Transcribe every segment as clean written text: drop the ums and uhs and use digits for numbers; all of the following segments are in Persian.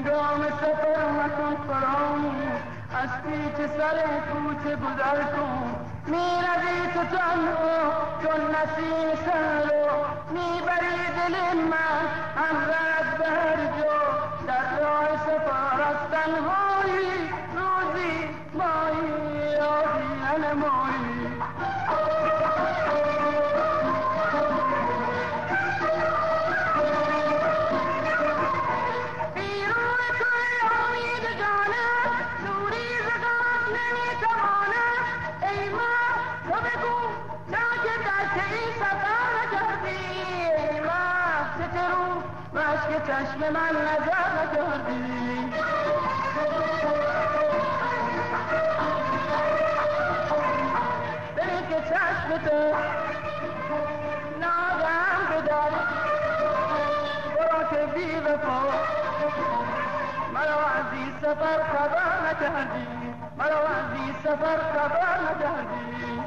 هنگام سفر مکن فراموش، از پیچ سر کوچه گذر کن. میروی تو تنها چون نسیم سهرو، میبری دل من همراه از به هر جا. در راه سفر از تنهایی روزی مایی آدینن مایی. چشم من نظر نکردی، بری که چشم تو ناگهم بدر، برا که بی وفا مرا از این سفر خبر نکردی، مرا از این سفر خبر نکردی.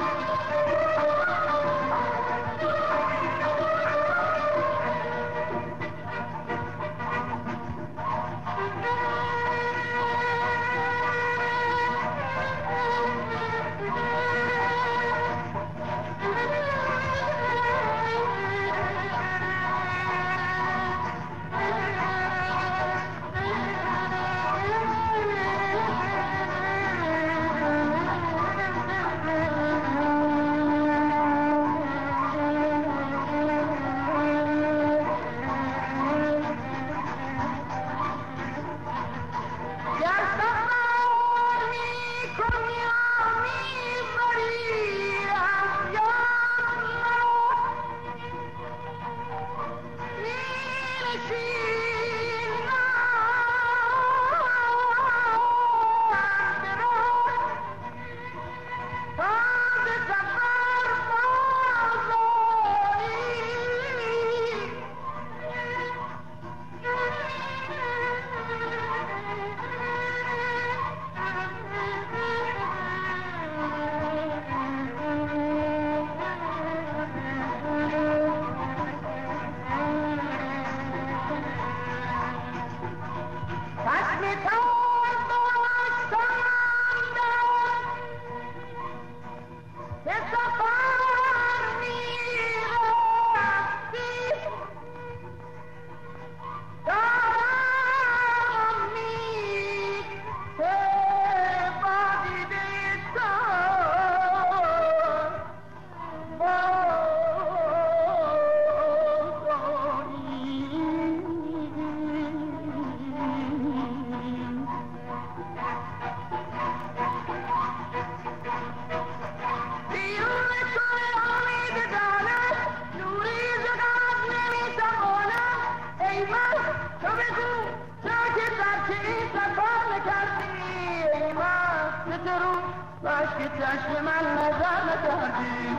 که چشم من نظر نکردی،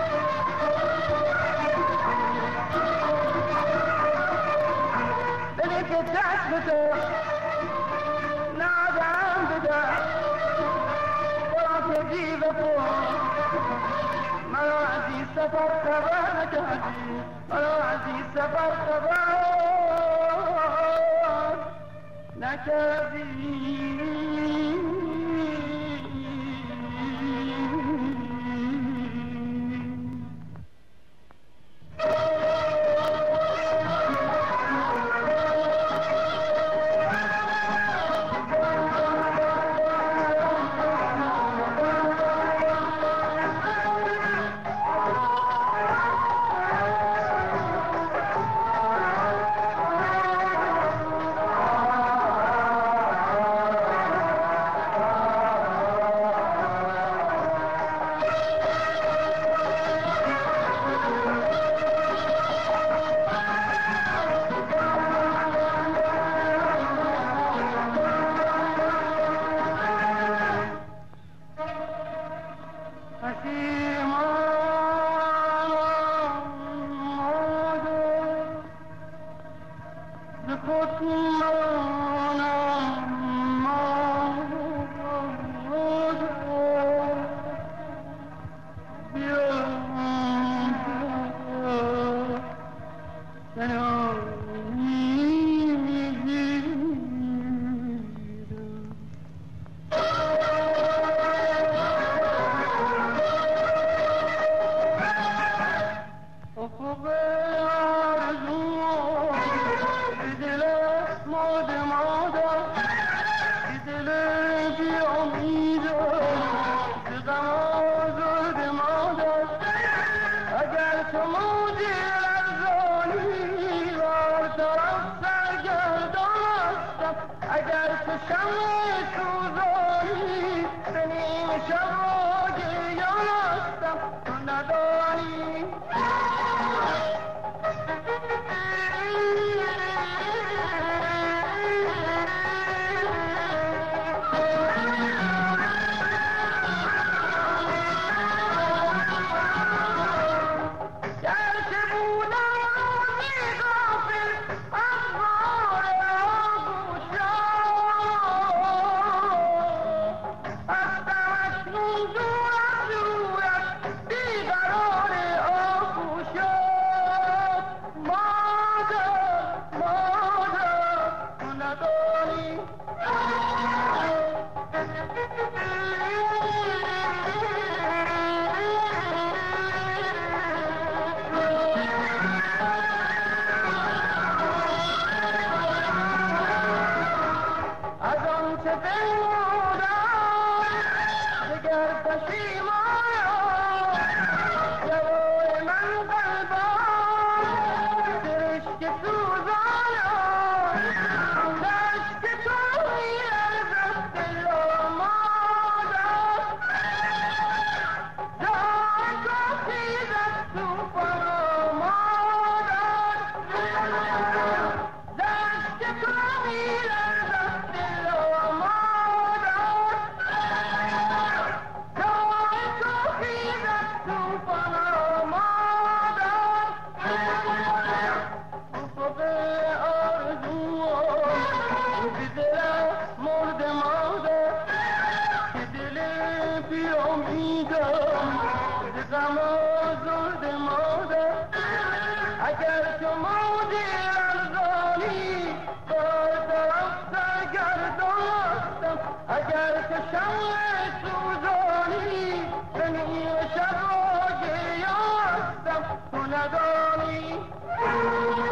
بده که چشم تو نادم بدر، برا که بی وفا مرا از این سفر خبر نکردی، مرا از این سفر خبر نکردی. شمع سوزانی به نیم شب و گریان هستم تو ندانی اگر تو موج ارزانی با طرف سرگردان اگر تو شمع سوزانی به نیم شب و گریان هستم تو ندانی